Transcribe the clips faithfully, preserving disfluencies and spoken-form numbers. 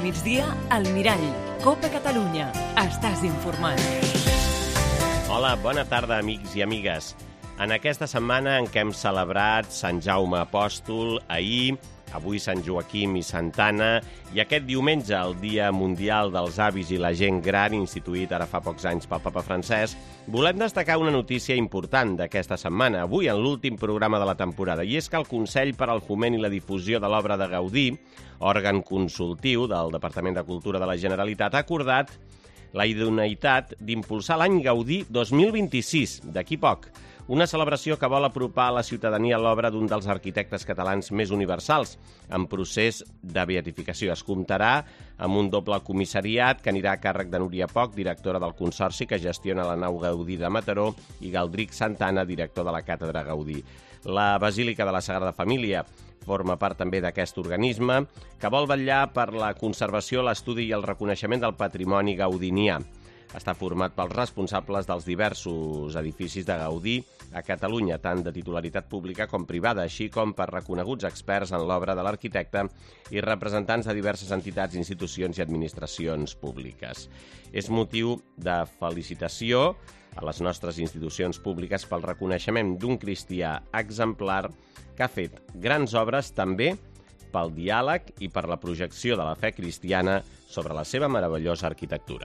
migdia, al Mirall. Copa Catalunya. Estàs informat. Hola, bona tarda, amics i amigues. En aquesta setmana en què hem celebrat Sant Jaume Apòstol, ahir, avui Sant Joaquim i Santa Anna, i aquest diumenge, el Dia Mundial dels Avis i la Gent Gran, instituït ara fa pocs anys pel papa Francesc, volem destacar una notícia important d'aquesta setmana, avui en l'últim programa de la temporada, i és que el Consell per al Foment i la Difusió de l'Obra de Gaudí, òrgan consultiu del Departament de Cultura de la Generalitat, ha acordat la idoneïtat d'impulsar l'any Gaudí dos mil vint-i-sis, d'aquí poc, una celebració que vol apropar a la ciutadania l'obra d'un dels arquitectes catalans més universals, en procés de beatificació. Es comptarà amb un doble comissariat que anirà a càrrec de Núria Poch, directora del Consorci que gestiona la nau Gaudí de Mataró, i Galdric Santa Anna, director de la Càtedra Gaudí. La Basílica de la Sagrada Família forma part també d'aquest organisme que vol vetllar per la conservació, l'estudi i el reconeixement del patrimoni gaudinià. Està format pels responsables dels diversos edificis de Gaudí a Catalunya, tant de titularitat pública com privada, així com per reconeguts experts en l'obra de l'arquitecte i representants de diverses entitats, institucions i administracions públiques. És motiu de felicitació a les nostres institucions públiques pel reconeixement d'un cristià exemplar que ha fet grans obres també pel diàleg i per la projecció de la fe cristiana sobre la seva meravellosa arquitectura.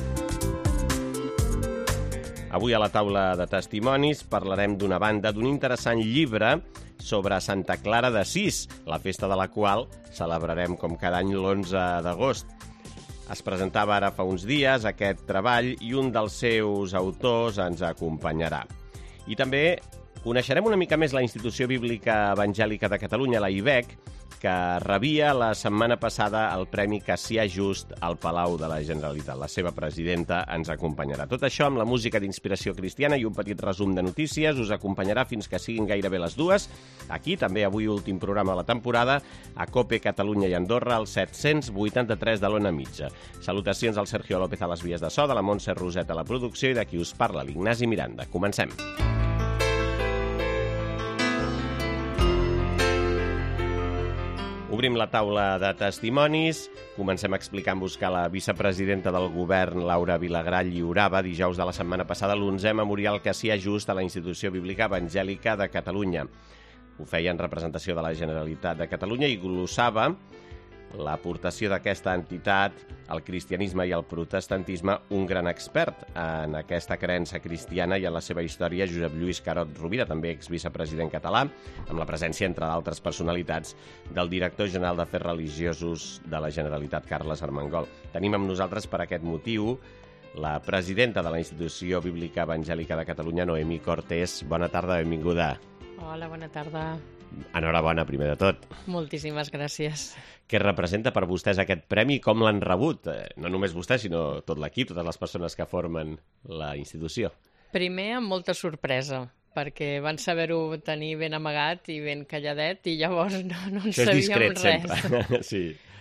Avui a la taula de testimonis parlarem d'una banda d'un interessant llibre sobre Santa Clara d'Assís, la festa de la qual celebrarem com cada any l'onze d'agost. Es presentava ara fa uns dies aquest treball i un dels seus autors ens acompanyarà. I també coneixerem una mica més la Institució Bíblica Evangèlica de Catalunya, la I B E C, que rebia la setmana passada el Premi Cassià Just al Palau de la Generalitat. La seva presidenta ens acompanyarà. Tot això amb la música d'inspiració cristiana i un petit resum de notícies us acompanyarà fins que siguin gairebé les dues. Aquí, també avui últim programa de la temporada, a Cope Catalunya i Andorra, al set-cents vuitanta-tres de l'Ona Mitja. Salutacions al Sergio López a les vies de so, de la Montse Roset a la producció i de qui us parla, l'Ignasi Miranda. Comencem. Obrim la taula de testimonis. Comencem explicant-vos que la vicepresidenta del govern, Laura Vilagrà, lliurava dijous de la setmana passada l'onzè Memorial Cassià Just a la Institució Bíblica Evangèlica de Catalunya. Ho feia en representació de la Generalitat de Catalunya i glossava l'aportació d'aquesta entitat al cristianisme i al protestantisme, un gran expert en aquesta creença cristiana i en la seva història, Josep Lluís Carot Rovira, també exvicepresident català, amb la presència, entre d'altres personalitats, del director general d'Afers Religiosos de la Generalitat, Carles Armengol. Tenim amb nosaltres per aquest motiu la presidenta de la Institució Bíblica Evangèlica de Catalunya, Noemí Cortés. Bona tarda, benvinguda. Hola, bona tarda. Enhorabona, primer de tot. Moltíssimes gràcies. Què representa per vostès aquest premi i com l'han rebut? No només vostès, sinó tot l'equip, totes les persones que formen la institució. Primer, amb molta sorpresa, perquè van saber-ho tenir ben amagat i ben calladet, i llavors no, no en Això és sabíem discret, res. sempre. Sí.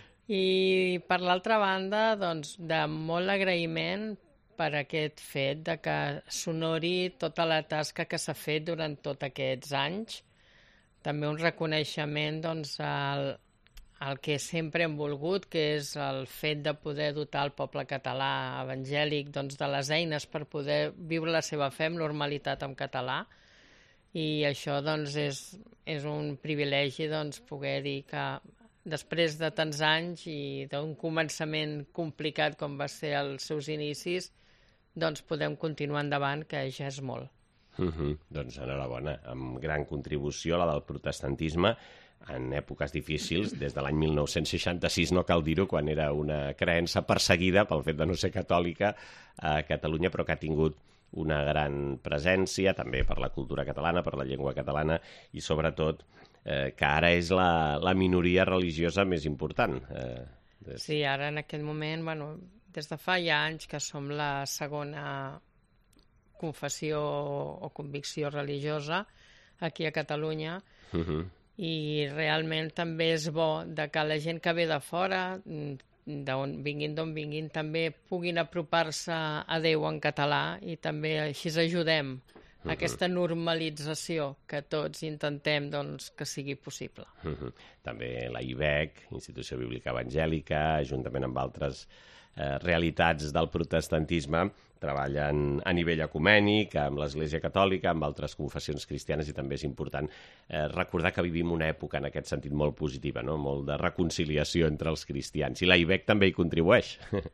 I per l'altra banda, doncs, de molt agraïment per aquest fet de que s'honori tota la tasca que s'ha fet durant tots aquests anys. També un reconeixement doncs, al, al que sempre hem volgut, que és el fet de poder dotar el poble català evangèlic doncs, de les eines per poder viure la seva fe amb normalitat en català. I això doncs, és, és un privilegi doncs, poder dir que després de tants anys i d'un començament complicat com va ser els seus inicis, doncs podem continuar endavant, que ja és molt. Uh -huh. Doncs enhorabona, amb gran contribució, la del protestantisme, en èpoques difícils, des de l'any mil nou-cents seixanta-sis, no cal dir-ho, quan era una creença perseguida pel fet de no ser catòlica a Catalunya, però que ha tingut una gran presència, també per la cultura catalana, per la llengua catalana, i sobretot eh, que ara és la, la minoria religiosa més important. Eh, des... Sí, ara en aquest moment, bueno, des de fa ja anys que som la segona confessió o convicció religiosa aquí a Catalunya, uh -huh. i realment també és bo de que la gent que ve de fora, d'on vinguin d'on vinguin, també puguin apropar-se a Déu en català, i també així ajudem uh-huh. aquesta normalització que tots intentem doncs, que sigui possible. Uh-huh. També la I B E C, Institució Bíblica Evangèlica, juntament amb altres eh, realitats del protestantisme, treballen a nivell ecumènic, amb l'Església Catòlica, amb altres confessions cristianes, i també és important eh, recordar que vivim una època en aquest sentit molt positiva, no? Molt de reconciliació entre els cristians, i la I B E C també hi contribueix.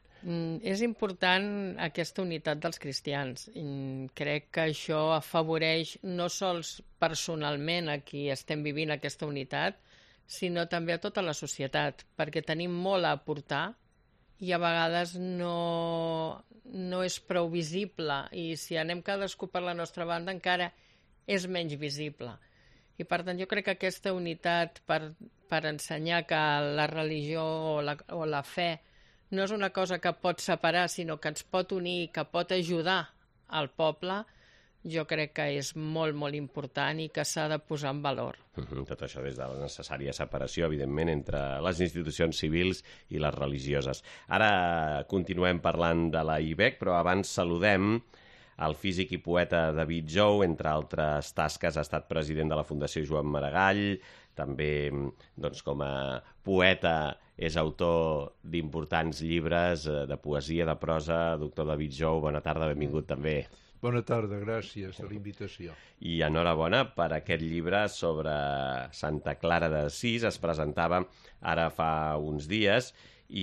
Mm, és important aquesta unitat dels cristians. I crec que això afavoreix no sols personalment a qui estem vivint aquesta unitat, sinó també a tota la societat, perquè tenim molt a aportar i a vegades no, no és prou visible, i si anem cadascú per la nostra banda encara és menys visible. I per tant jo crec que aquesta unitat per, per ensenyar que la religió o la, o la fe no és una cosa que pot separar, sinó que ens pot unir, que pot ajudar al poble, jo crec que és molt, molt important i que s'ha de posar en valor. Uh-huh. Tot això des de la necessària separació, evidentment, entre les institucions civils i les religioses. Ara continuem parlant de la I B E C, però abans saludem el físic i poeta David Jou. Entre altres tasques ha estat president de la Fundació Joan Maragall, també doncs, com a poeta és autor d'importants llibres de poesia, de prosa. Doctor David Jou, bona tarda, benvingut també. Bona tarda, gràcies per l'invitació. I enhorabona per aquest llibre sobre Santa Clara d'Assís. Es presentava ara fa uns dies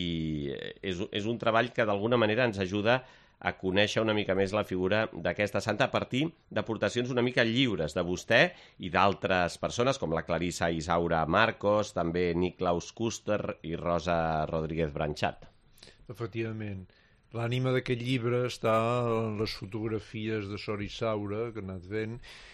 i és, és un treball que d'alguna manera ens ajuda a conèixer una mica més la figura d'aquesta santa a partir d'aportacions una mica lliures de vostè i d'altres persones com la Clarissa Isaura Marcos, també Niklaus Kuster i Rosa Rodríguez Branchat. Efectivament. L'ànima d'aquest llibre està en les fotografies de Sor Isaura, que ha anat fent,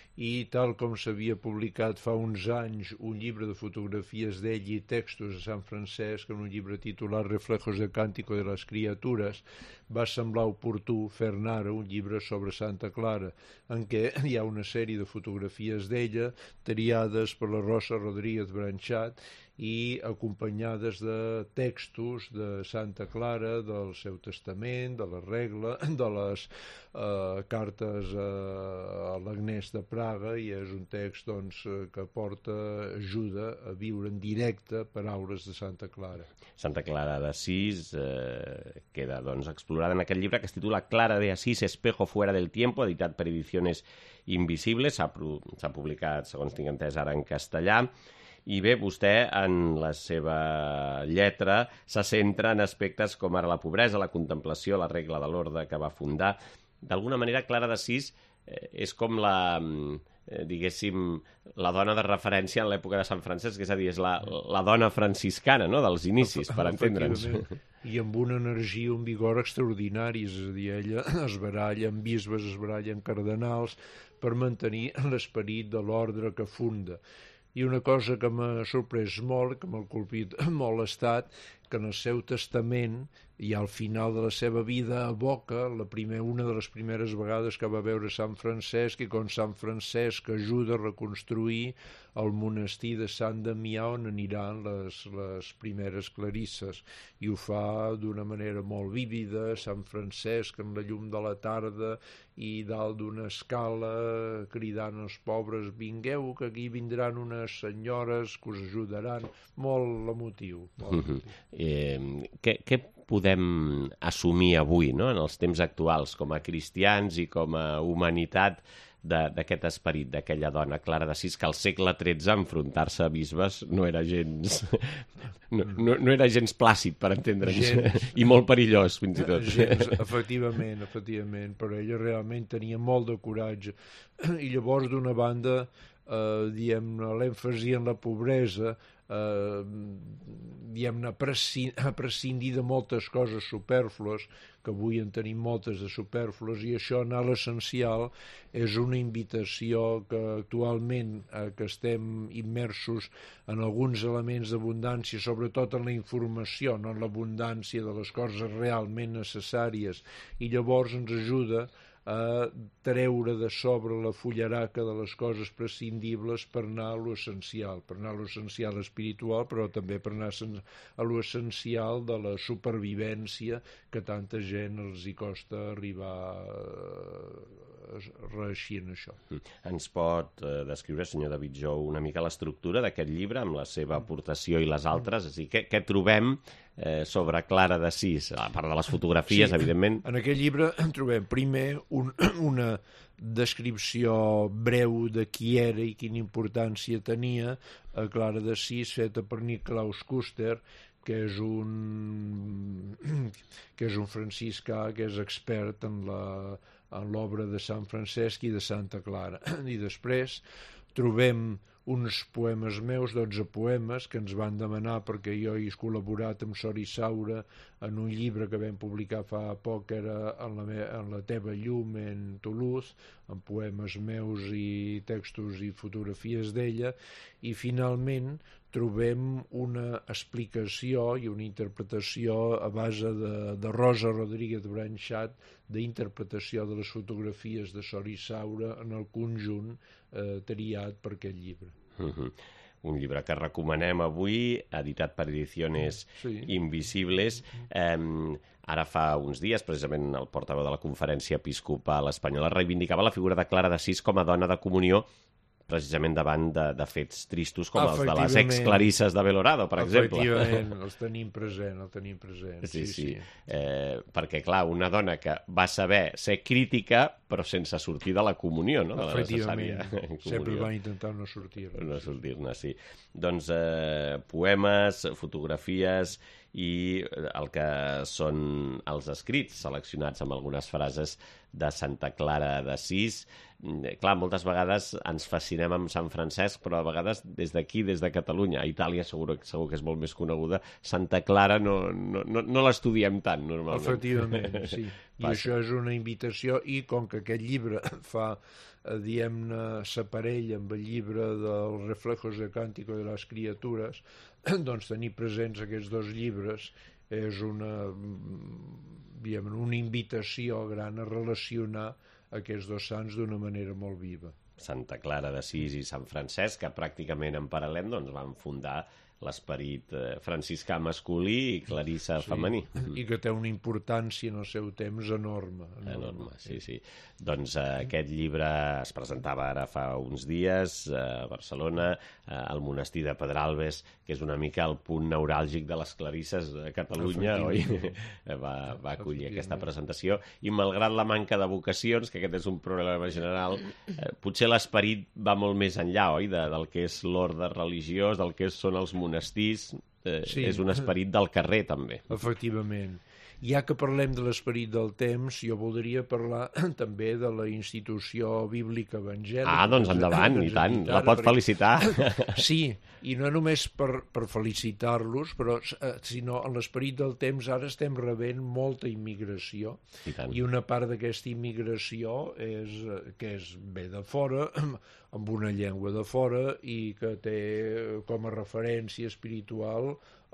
i tal com s'havia publicat fa uns anys un llibre de fotografies d'ell i textos de Sant Francesc, en un llibre titulat Reflejos del Cántico de las Criaturas, va semblar oportú fer-ne ara un llibre sobre Santa Clara, en què hi ha una sèrie de fotografies d'ella, triades per la Rosa Rodríguez Branchat, i acompanyades de textos de Santa Clara, del seu testament, de la regla, de les eh, cartes a, a l'Agnès de Praga, i és un text doncs, que porta ajuda a viure en directe paraules de Santa Clara. Santa Clara d'Assís eh, queda doncs, explorada en aquest llibre que es titula Clara de Asís, espejo fuera del tiempo, editat per Ediciones Invisibles. S'ha publicat, segons tinc entès, ara en castellà. I bé, vostè, en la seva lletra, se centra en aspectes com ara la pobresa, la contemplació, la regla de l'ordre que va fundar. D'alguna manera, Clara d'Assís eh, és com la, eh, diguéssim, la dona de referència en l'època de Sant Francesc, és a dir, és la, la dona franciscana, no?, dels inicis, per entendre'ns. I amb una energia, un vigor extraordinari, és a dir, ella es baralla amb bisbes, es baralla amb cardenals, per mantenir l'esperit de l'ordre que funda. I una cosa que m'ha sorprès molt, que m'ha colpit molt, ha estat que en el seu testament i al final de la seva vida evoca la primer, una de les primeres vegades que va veure Sant Francesc, i com Sant Francesc ajuda a reconstruir el monestir de Sant Damià on aniran les, les primeres clarisses, i ho fa d'una manera molt vívida. Sant Francesc en la llum de la tarda i dalt d'una escala cridant als pobres: vingueu, que aquí vindran unes senyores que us ajudaran. Molt emotiu. Molt emotiu. eh, què, què podem assumir avui, no?, en els temps actuals, com a cristians i com a humanitat, d'aquest esperit d'aquella dona Clara d'Assís, que al segle tretze enfrontar-se a bisbes no era gens no, no, no era gens plàcid, per entendre'ns, i molt perillós fins i tot. Gens, efectivament, efectivament, però ella realment tenia molt de coratge, i llavors d'una banda eh, diem l'èmfasi en la pobresa, eh, diem-ne prescindir de moltes coses supèrflues, que avui en tenim moltes de supèrflues, i això, anar a l'essencial, és una invitació que actualment eh, que estem immersos en alguns elements d'abundància, sobretot en la informació, no en l'abundància de les coses realment necessàries, i llavors ens ajuda a treure de sobre la fullaraca de les coses prescindibles per anar a l'essencial, per anar a l'essencial espiritual, però també per anar a l'essencial de la supervivència que tanta gent els hi costa arribar a reeixir en això. Ens pot eh, descriure, senyor David Jou, una mica l'estructura d'aquest llibre amb la seva aportació i les altres? És a dir, què, què trobem eh, sobre Clara d'Assís, a part de les fotografies, sí, evidentment? En aquest llibre trobem primer un, una descripció breu de qui era i quina importància tenia a Clara d'Assís, feta per Nicolaus Custer, que és un que és un franciscà que és expert en la en l'obra de Sant Francesc i de Santa Clara. I després trobem uns poemes meus, dotze poemes, que ens van demanar perquè jo he col·laborat amb Sori Saura en un llibre que vam publicar fa poc, que era en la, me en la teva llum en Toulouse, amb poemes meus i textos i fotografies d'ella, i finalment trobem una explicació i una interpretació a base de, de Rosa Rodríguez Branchat, d'interpretació de les fotografies de Sori Saura en el conjunt eh, triat per aquest llibre. Uh-huh. Un llibre que recomanem avui, editat per Ediciones sí. Invisibles. Eh, ara fa uns dies, precisament el portaveu de la Conferència Episcopal Espanyola reivindicava la figura de Clara d'Assís com a dona de comunió, precisament davant de, de fets tristos com els de les ex-clarisses de Belorado, per exemple. Efectivament, els tenim present, el tenim present. Sí, sí. sí. Eh, perquè, clar, una dona que va saber ser crítica, però sense sortir de la comunió, no? De la necessària comunió. Sempre va intentar no sortir-ne. No sortir-ne, sí. Doncs eh, poemes, fotografies i el que són els escrits seleccionats amb algunes frases de Santa Clara d'Assís. Clar, moltes vegades ens fascinem amb Sant Francesc, però a vegades des d'aquí, des de Catalunya, a Itàlia segur, segur que és molt més coneguda, Santa Clara no, no, no, no l'estudiem tant, normalment. Efectivament, sí. I això és una invitació, i com que aquest llibre fa, diem-ne, s'aparell amb el llibre dels Reflejos de Cántico de las Criaturas, doncs tenir presents aquests dos llibres és una, diguem, una invitació gran a relacionar aquests dos sants d'una manera molt viva. Santa Clara d'Assís i Sant Francesc, que pràcticament en paral·lel doncs, van fundar l'esperit eh, franciscà masculí i clarissa sí, femení. I que té una importància en el seu temps enorme. Enorme, enorme sí, sí. Doncs eh, aquest llibre es presentava ara fa uns dies eh, a Barcelona, eh, al monestir de Pedralbes, que és una mica el punt neuràlgic de les clarisses de Catalunya, oi? va, va acollir aquesta presentació, i malgrat la manca de vocacions, que aquest és un problema general, eh, potser l'esperit va molt més enllà, oi? De, del que és l'ordre religiós, del que són els monestirs, eh, sí. És un esperit del carrer, també. Efectivament. Ja que parlem de l'esperit del temps, jo voldria parlar també de la institució bíblica evangèlica. Ah, doncs endavant, i tant, la pot perquè... felicitar. Sí, i no només per, per felicitar-los, però sinó en l'esperit del temps ara estem rebent molta immigració, i, i una part d'aquesta immigració és que és ve de fora, amb una llengua de fora, i que té com a referència espiritual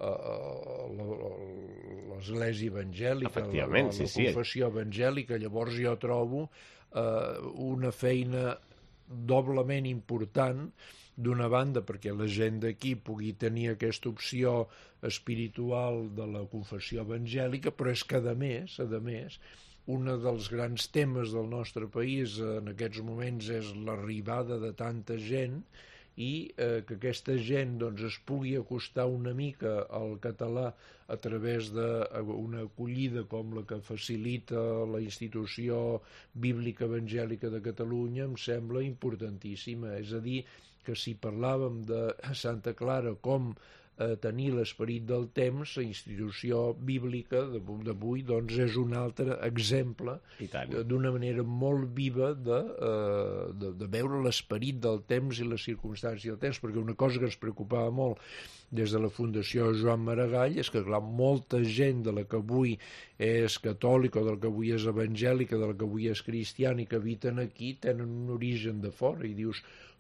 l'Església evangèlica, la, la, la sí, sí. confessió evangèlica. Llavors jo trobo eh, una feina doblement important, d'una banda perquè la gent d'aquí pugui tenir aquesta opció espiritual de la confessió evangèlica, però és que a més, a més, un dels grans temes del nostre país en aquests moments és l'arribada de tanta gent, i eh, que aquesta gent doncs, es pugui acostar una mica al català a través d'una acollida com la que facilita la institució bíblica evangèlica de Catalunya, em sembla importantíssima. És a dir, que si parlàvem de Santa Clara com a tenir l'esperit del temps, la institució bíblica d'avui doncs és un altre exemple d'una manera molt viva de, de, de veure l'esperit del temps i les circumstàncies del temps, perquè una cosa que ens preocupava molt des de la Fundació Joan Maragall és que, clar, molta gent de la que avui és catòlica, de la que avui és evangèlica, de la que avui és cristiana i que habiten aquí, tenen un origen de fora, i dius,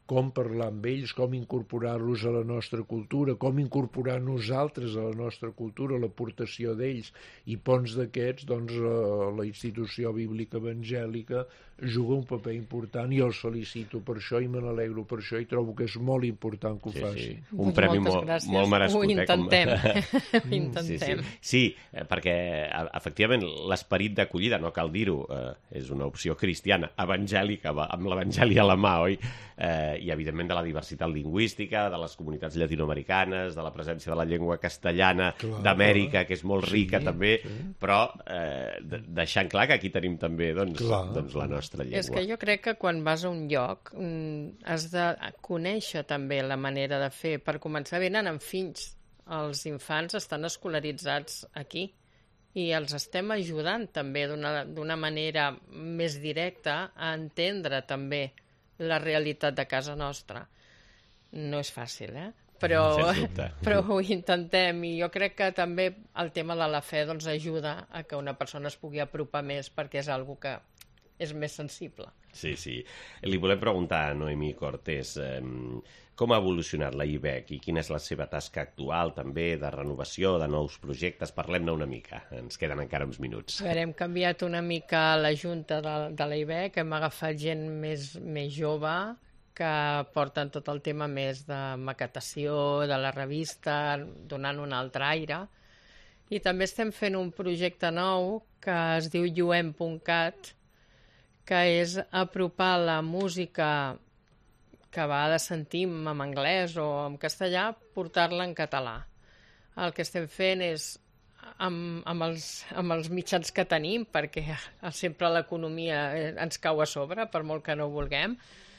com parlar amb ells, com incorporar-los a la nostra cultura, com incorporar nosaltres a la nostra cultura, l'aportació d'ells, i ponts d'aquests, doncs, la institució bíblica evangèlica juga un paper important, i els felicito per això i me n'alegro per això, i trobo que és molt important que ho sí, faci. Sí. Un premi molt, molt merescut. Ho intentem. Eh, com... ho intentem. Sí, sí. sí, perquè efectivament l'esperit d'acollida, no cal dir-ho, eh, és una opció cristiana, evangèlica, amb l'evangeli a la mà, oi? Eh, i evidentment de la diversitat lingüística, de les comunitats llatinoamericanes, de la presència de la llengua castellana d'Amèrica, que és molt rica sí, també, sí. però eh, deixant clar que aquí tenim també doncs, doncs la nostra llengua. És que jo crec que quan vas a un lloc has de conèixer també la manera de fer. Per començar, venen amb fills. Els infants estan escolaritzats aquí i els estem ajudant també d'una manera més directa a entendre també la realitat de casa nostra. No és fàcil, eh? Però, però ho intentem, i jo crec que també el tema de la fe doncs, ajuda a que una persona es pugui apropar més, perquè és algo que és més sensible. Sí, sí. Li volem preguntar a Noemí Cortés eh, com ha evolucionat la I B E C i quina és la seva tasca actual també de renovació, de nous projectes. Parlem-ne una mica, ens queden encara uns minuts. A veure, hem canviat una mica la junta de, de la I B E C, hem agafat gent més, més jove que porten tot el tema més de maquetació, de la revista, donant un altre aire. I també estem fent un projecte nou que es diu lluem punt cat, que és apropar la música que a vegades sentim en anglès o en castellà, portar-la en català. El que estem fent és, amb, amb, els, amb els mitjans que tenim, perquè sempre l'economia ens cau a sobre, per molt que no ho vulguem,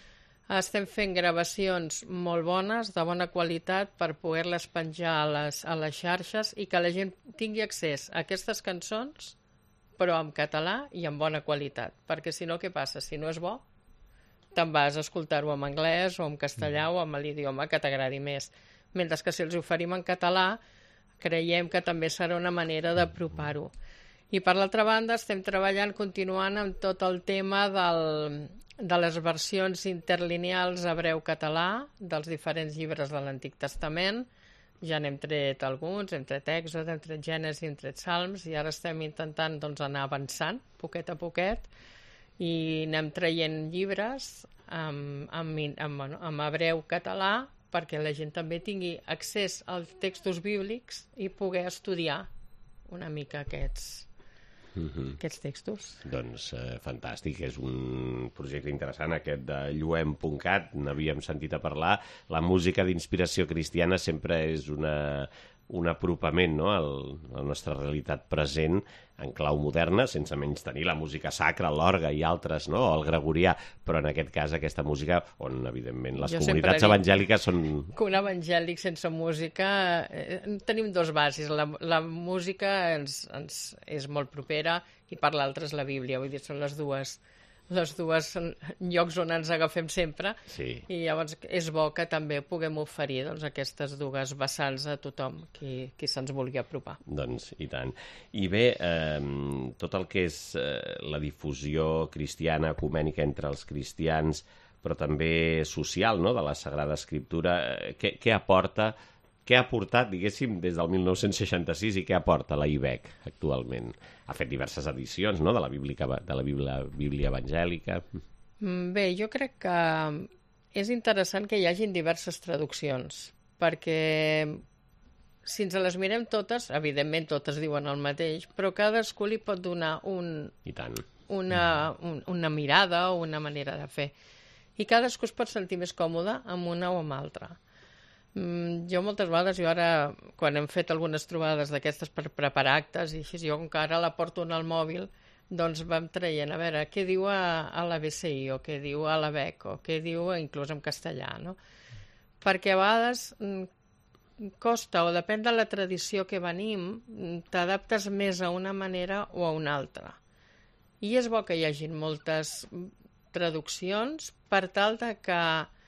estem fent gravacions molt bones, de bona qualitat, per poder-les penjar a les, a les xarxes i que la gent tingui accés a aquestes cançons, però en català i en bona qualitat. Perquè si no, què passa? Si no és bo, te'n vas a escoltar-ho en anglès o en castellà o en l'idioma que t'agradi més. Mentre que si els oferim en català, creiem que també serà una manera d'apropar-ho. I per l'altra banda, estem treballant, continuant amb tot el tema del, de les versions interlineals hebreu-català dels diferents llibres de l'Antic Testament. Ja n'hem tret alguns, hem tret Èxode, hem tret Gènesi, hem tret Salms, i ara estem intentant doncs, anar avançant, poquet a poquet, i anem traient llibres amb, amb, amb, bueno, amb hebreu-català perquè la gent també tingui accés als textos bíblics i poder estudiar una mica aquests, mm-hmm. aquests textos. Doncs eh, fantàstic, és un projecte interessant aquest de lluem punt cat, n'havíem sentit a parlar. La música d'inspiració cristiana sempre és una, un apropament, no?, a la nostra realitat present en clau moderna, sense menys tenir la música sacra, l'orgue i altres, no?, o el gregorià, però en aquest cas aquesta música on, evidentment, les jo comunitats evangèliques són... Que un evangèlic sense música... Eh, tenim dos bases. La, la música ens, ens és molt propera i per l'altra és la Bíblia, vull dir, són les dues... les dues llocs on ens agafem sempre, sí. I llavors és bo que també puguem oferir doncs, aquestes dues vessants a tothom qui, qui se'ns vulgui apropar. Doncs, i tant. I bé, eh, tot el que és eh, la difusió cristiana, ecumènica entre els cristians, però també social, no?, de la Sagrada Escriptura, eh, què, què aporta, què ha aportat, diguéssim, des del mil nou-cents seixanta-sis i què aporta la I B E C actualment? Ha fet diverses edicions, no?, de la Bíblia, de la Bíblia, Bíblia evangèlica. Bé, jo crec que és interessant que hi hagin diverses traduccions, perquè si ens les mirem totes, evidentment totes diuen el mateix, però cadascú li pot donar un, I tant. Una, un, una mirada o una manera de fer. I cadascú es pot sentir més còmode amb una o amb altra. Mm, jo moltes vegades, jo ara, quan hem fet algunes trobades d'aquestes per preparar actes, i així, jo com que ara la porto en el mòbil, doncs vam traient, a veure, què diu a, a la B C I, o què diu a la B E C, o què diu inclús en castellà, no? Perquè a vegades mm, costa, o depèn de la tradició que venim, t'adaptes més a una manera o a una altra. I és bo que hi hagin moltes traduccions per tal de que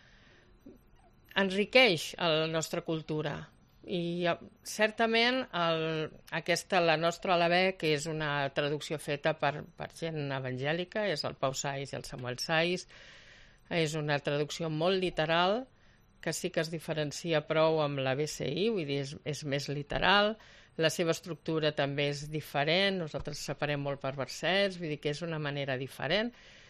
enriqueix la nostra cultura. I certament el, aquesta, la nostra a la B E C, que és una traducció feta per, per gent evangèlica, és el Pau Sais i el Samuel Sais, és una traducció molt literal, que sí que es diferencia prou amb la B C I, vull dir, és, és més literal, la seva estructura també és diferent, nosaltres separem molt per versets, vull dir que és una manera diferent,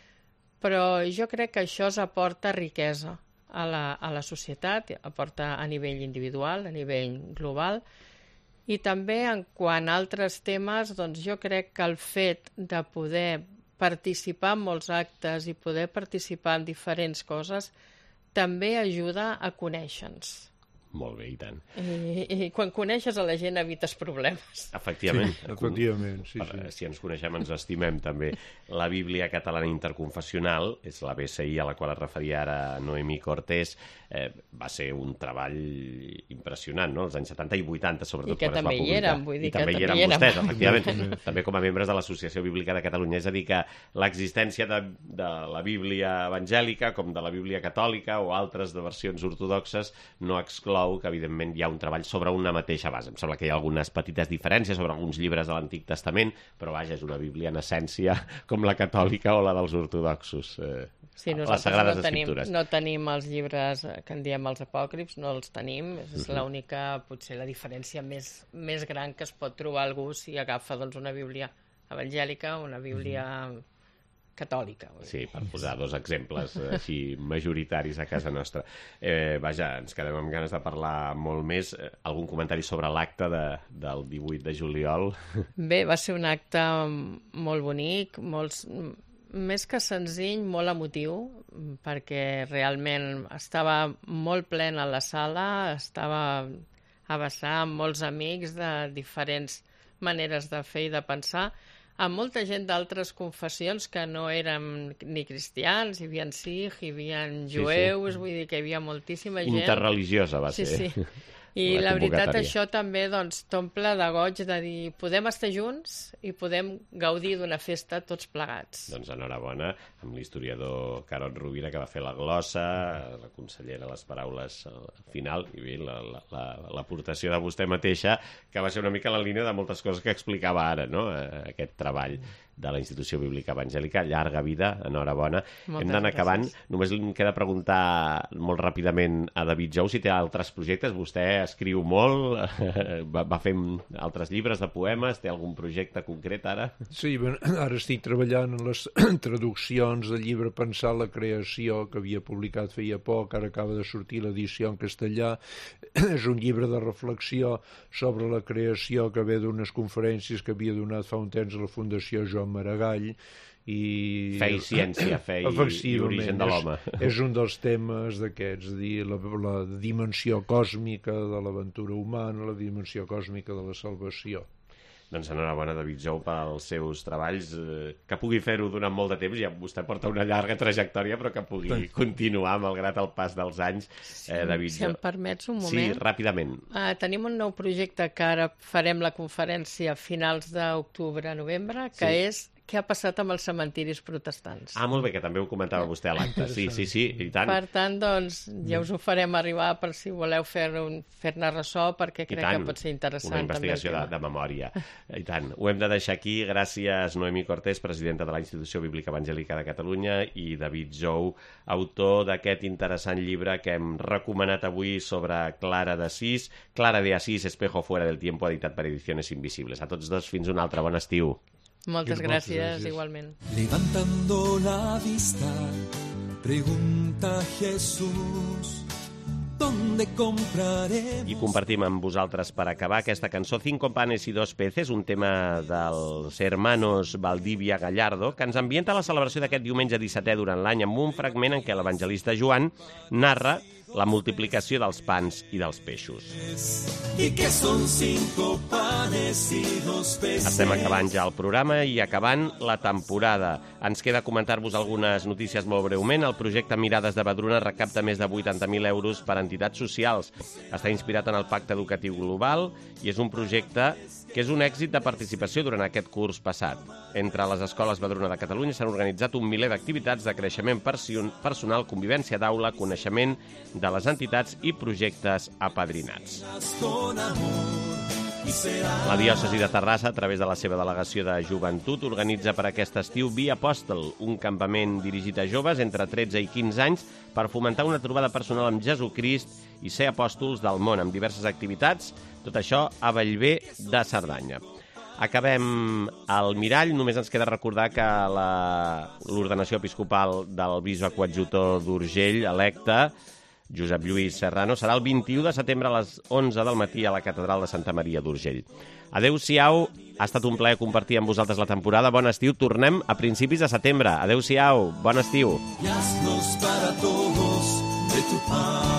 però jo crec que això es aporta riquesa a la, a la societat, aporta a nivell individual, a nivell global, i també en quant a altres temes, doncs jo crec que el fet de poder participar en molts actes i poder participar en diferents coses també ajuda a conèixer-nos. Molt bé, i tant. I, i quan coneixes a la gent evites problemes. Efectivament. Sí, efectivament, sí, per, sí. Si ens coneixem ens estimem també. La Bíblia Catalana Interconfessional, és la B C I a la qual es referia ara Noemí Cortés, eh, va ser un treball impressionant, no?, als anys setanta i vuitanta, sobretot I que quan es va també hi publicar. érem, vull dir I que també hi també eren hi érem. vostès, efectivament, també com a membres de l'Associació Bíblica de Catalunya. És a dir, que l'existència de, de la Bíblia evangèlica com de la Bíblia catòlica o altres de versions ortodoxes no exclou que, evidentment, hi ha un treball sobre una mateixa base. Em sembla que hi ha algunes petites diferències sobre alguns llibres de l'Antic Testament, però vaja, és una Bíblia en essència com la catòlica o la dels ortodoxos. Eh, Sí, les nosaltres Sagrades no tenim, Escriptures. no tenim els llibres que en diem els apòcrifs, no els tenim. És Mhm. l'única, potser la diferència més, més gran que es pot trobar algú si agafa doncs, una Bíblia evangèlica o una Bíblia catòlica. Sí, per posar dos exemples eh, així majoritaris a casa nostra. Eh, vaja, ens quedem amb ganes de parlar molt més. Eh, algun comentari sobre l'acte de, del divuit de juliol? Bé, va ser un acte molt bonic, molt, més que senzill, molt emotiu, perquè realment estava molt plena la sala, estava a vessar amb molts amics de diferents maneres de fer i de pensar, amb molta gent d'altres confessions que no érem ni cristians, hi havia sikh, hi havia jueus, sí, sí. Vull dir que hi havia moltíssima gent. Interreligiosa va sí, ser. Sí. I la, la veritat això també doncs, t'omple de goig de dir podem estar junts i podem gaudir d'una festa tots plegats. Doncs enhorabona amb l'historiador Carot Rovira, que va fer la glossa, la consellera les paraules al final, i bé, l'aportació la, la, de vostè mateixa, que va ser una mica la línia de moltes coses que explicava ara, no?, aquest treball de la Institució Bíblica Evangèlica. Llarga vida, enhorabona. Moltes Hem d'anar acabant. Només em queda preguntar molt ràpidament a David Jou si té altres projectes. Vostè escriu molt, va, va fent altres llibres de poemes, té algun projecte concret ara? Sí, ben, ara estic treballant en les traduccions del llibre Pensar la creació, que havia publicat feia poc, ara acaba de sortir l'edició en castellà. És un llibre de reflexió sobre la creació que ve d'unes conferències que havia donat fa un temps a la Fundació Joan Maragall, i fe i ciència, fe i, i origen de l'home. És, és un dels temes d'aquests, la, la dimensió còsmica de l'aventura humana, la dimensió còsmica de la salvació. Doncs enhorabona, David Jou, pels seus treballs, eh, que pugui fer-ho durant molt de temps. Ja vostè porta una llarga trajectòria, però que pugui sí. continuar malgrat el pas dels anys. Sí, eh, David si Jou. Em permets un moment. Sí, ràpidament. Uh, tenim un nou projecte que ara farem la conferència a finals d'octubre-novembre, que sí. és què ha passat amb els cementiris protestants. Ah, molt bé, que també ho comentava vostè a l'acte. Sí, sí, sí, i tant. Per tant, doncs, ja us ho farem arribar per si voleu fer-ne fer ressò, perquè crec que pot ser interessant. Una investigació també de, de memòria. I tant. Ho hem de deixar aquí. Gràcies, Noemí Cortés, presidenta de la Institució Bíblica Evangèlica de Catalunya, i David Jou, autor d'aquest interessant llibre que hem recomanat avui sobre Clara d'Assís. Clara de Asís, Espejo fuera del tiempo, editat per Ediciones Invisibles. A tots dos, fins un altre bon estiu. Moltes gràcies, gràcies, igualment. Levantando la vista, pregunta Jesús, ¿dónde compraremos? I compartim amb vosaltres, per acabar, aquesta cançó Cinco panes y dos peces, un tema dels hermanos Valdivia Gallardo, que ens ambienta la celebració d'aquest diumenge dissetè durant l'any amb un fragment en què l'evangelista Joan narra la multiplicació dels pans i dels peixos. I que són cinco panes i dos peces. Estem acabant ja el programa i acabant la temporada. Ens queda comentar-vos algunes notícies molt breument. El projecte Mirades de Badruna recapta més de vuitanta mil euros per a entitats socials. Està inspirat en el Pacte Educatiu Global i és un projecte que és un èxit de participació durant aquest curs passat. Entre les escoles Badruna de Catalunya s'han organitzat un miler d'activitats de creixement personal, convivència d'aula, coneixement de les entitats i projectes apadrinats. La diòcesi de Terrassa, a través de la seva delegació de joventut, organitza per aquest estiu Via Apòstol, un campament dirigit a joves entre tretze i quinze anys per fomentar una trobada personal amb Jesucrist i ser apòstols del món, amb diverses activitats, tot això a Bellver de Cerdanya. Acabem el mirall, només ens queda recordar que l'ordenació episcopal del bisbe coadjutor d'Urgell, electe, Josep Lluís Serrano, serà el vint-i-u de setembre a les onze del matí a la catedral de Santa Maria d'Urgell. Adéu-siau, ha estat un plaer compartir amb vosaltres la temporada. Bon estiu, tornem a principis de setembre. Adéu-siau, bon estiu. Y haznos para todos de tu paz.